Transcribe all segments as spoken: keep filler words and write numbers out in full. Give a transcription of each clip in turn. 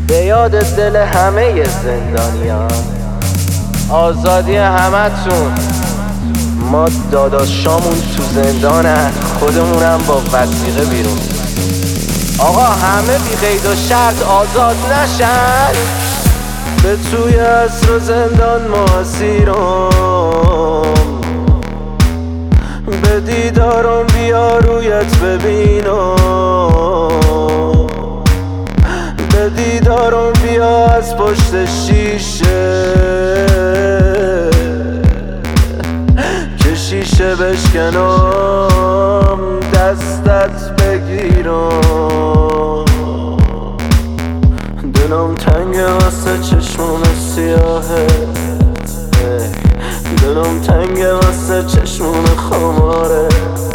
به یاد دل همه زندانیان، آزادی همتون. ما داداشامون تو زندانن، خودمونم با وثیقه بیرون. آقا همه بی قید و شرط آزاد نشن. به توی عصر و زندان ما اسیرم، به دیدارم بیا رویت ببینم، به دیدارم بیا از پشت شیشه که شیشه بشکنم دستت بگیرم. دلم تنگه واسه چشمون سیاهت، دلم تنگه واسه چشمون خمارت،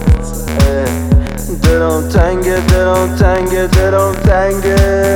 دلم تنگه دلم تنگه دلم تنگه.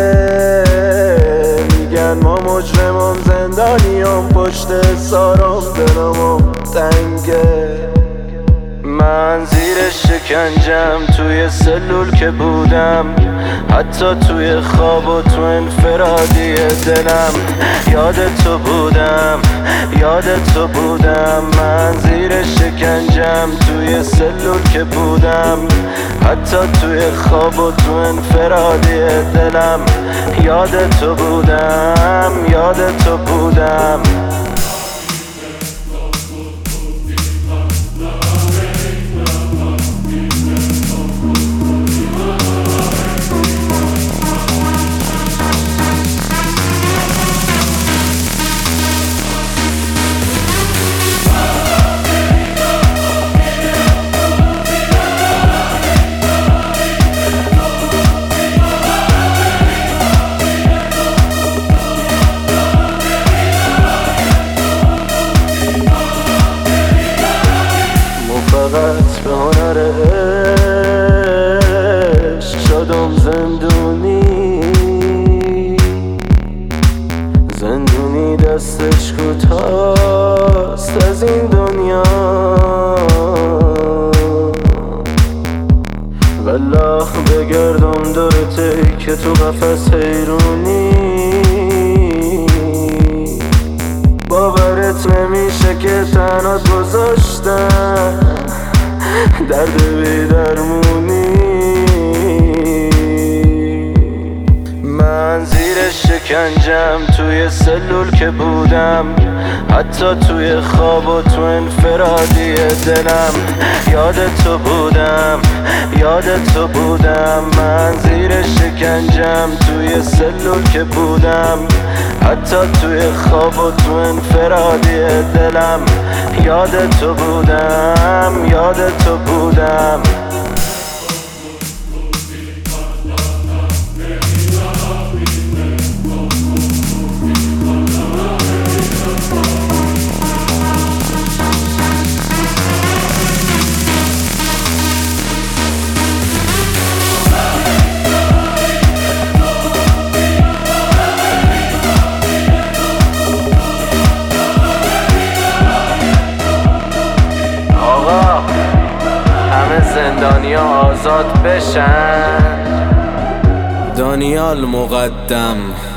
میگن ما مجرمم زندانیم پشت سارم، دلمم تنگه. من زیر شکنجم توی سلول که بودم، حتی توی خواب و تو انفرادی دلم. یاد تو بودم یاد تو بودم، من زیر شکنجم توی سلول که بودم، حتی توی خواب و تو انفرادی دلم. یاد تو بودم یاد تو بودم. فقط به هنر عشق شدم زندونی، زندونی دستش کوتاست از این دنیا. والله بگردم دورته که تو قفس حیرونی، باورت نمیشه که تنات گذاشتن درد بی درمونی. من زیر شکنجم توی سلول که بودم، حتی توی خواب و تو انفرادی دلم. یاد تو بودم یاد تو بودم، من زیر شکنجم توی سلول که بودم، حتی توی خواب و تو انفرادی دلم. یاد تو بودم یاد تو بودم. زندانیا آزاد بشن. دانیال مقدم.